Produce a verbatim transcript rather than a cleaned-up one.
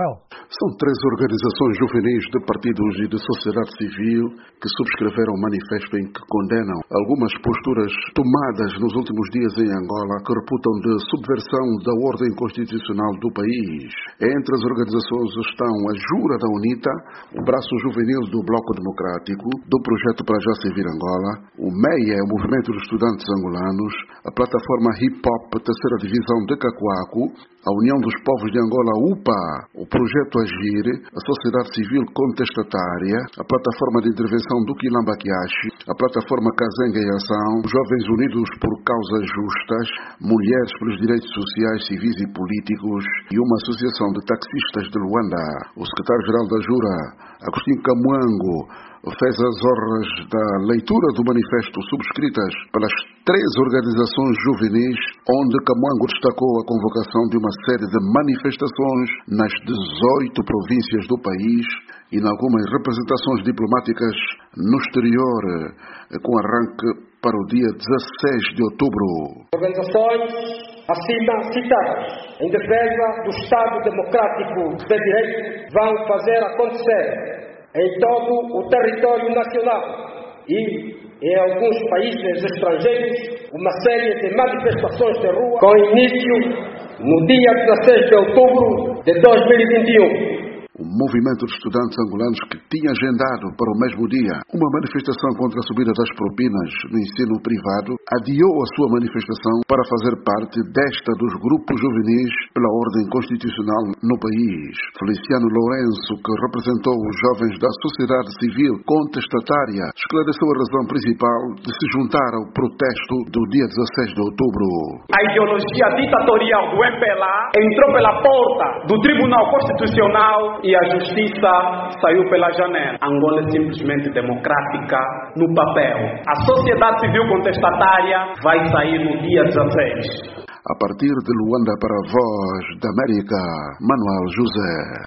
São três organizações juvenis de partidos e de sociedade civil que subscreveram um manifesto em que condenam algumas posturas tomadas nos últimos dias em Angola que reputam de subversão da ordem constitucional do país. Entre as organizações estão a Jura da UNITA, o braço juvenil do Bloco Democrático, do Projeto para Já Servir Angola, o MEIA, o Movimento dos Estudantes Angolanos, a plataforma Hip Hop, terceira divisão de Cacoaco, a União dos Povos de Angola, U P A, o Projeto Agir, a Sociedade Civil Contestatária, a Plataforma de Intervenção do Quilamba-Quiaxi, a Plataforma Kazenga em Ação, Jovens Unidos por Causas Justas, Mulheres pelos Direitos Sociais, Civis e Políticos e uma Associação de Taxistas de Luanda. O secretário-geral da Jura, Agostinho Camuango, fez as honras da leitura do manifesto subscritas pelas três organizações juvenis, onde Camuango destacou a convocação de uma série de manifestações nas dezoito províncias do país e em algumas representações diplomáticas no exterior, com arranque para o dia dezesseis de outubro. Organizações acima citadas, em defesa do Estado Democrático de Direito, vão fazer acontecer em todo o território nacional e em alguns países estrangeiros uma série de manifestações de rua com início no dia dezesseis de outubro de dois mil e vinte e um. O movimento de estudantes angolanos, que tinha agendado para o mesmo dia uma manifestação contra a subida das propinas no ensino privado, adiou a sua manifestação para fazer parte desta dos grupos juvenis pela ordem constitucional no país. Feliciano Lourenço, que representou os jovens da sociedade civil contestatária, esclareceu a razão principal de se juntar ao protesto do dia dezesseis de outubro. A ideologia ditatorial do M P L A entrou pela porta do Tribunal Constitucional e a justiça saiu pela janela. Angola é simplesmente democrática no papel. A sociedade civil contestatária vai sair no dia dezesseis. A partir de Luanda para a Voz da América, Manuel José.